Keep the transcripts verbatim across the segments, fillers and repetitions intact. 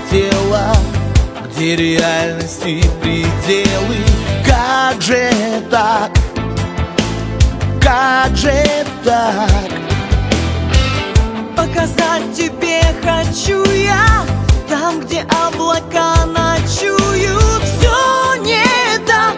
тело, где реальности пределы. Как же так? Как же так? Показать тебе хочу я, там, где облака ночуют. Все не так,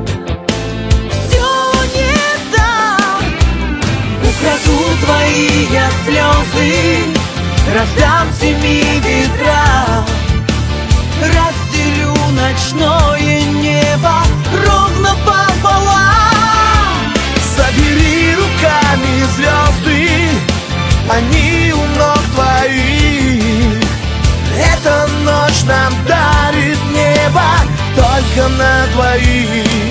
все не так. Украду твои я слезы, раздам в семи ветрах. Разделю ночное небо ровно пополам. Собери руками звезды, они у ног твоих. Эта ночь нам дарит небо только на двоих.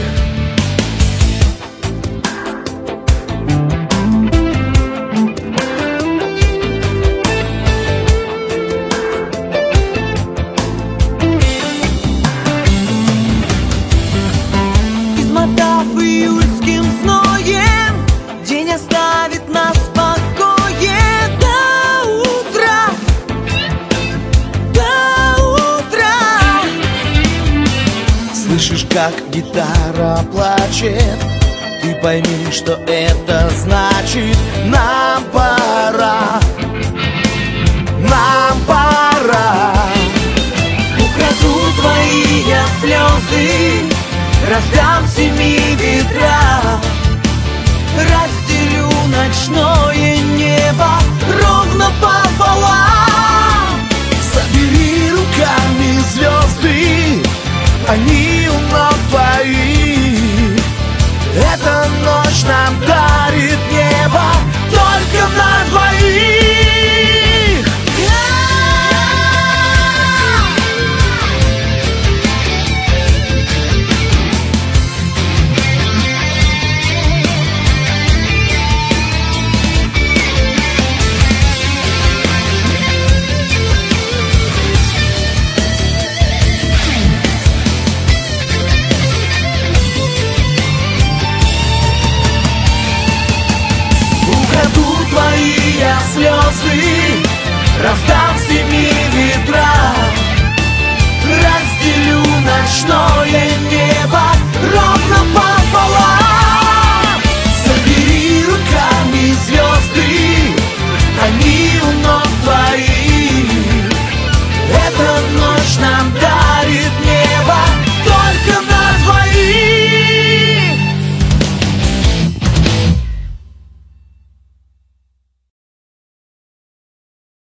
Измотав июльским зноем, день оставит нас в покое до утра, до утра. Слышишь, как гитара плачет? Ты пойми, что это значит. Нам пора, нам пора. Украду твои я слезы, раздам в семи ветрах. Разделю ночное небо ровно пополам.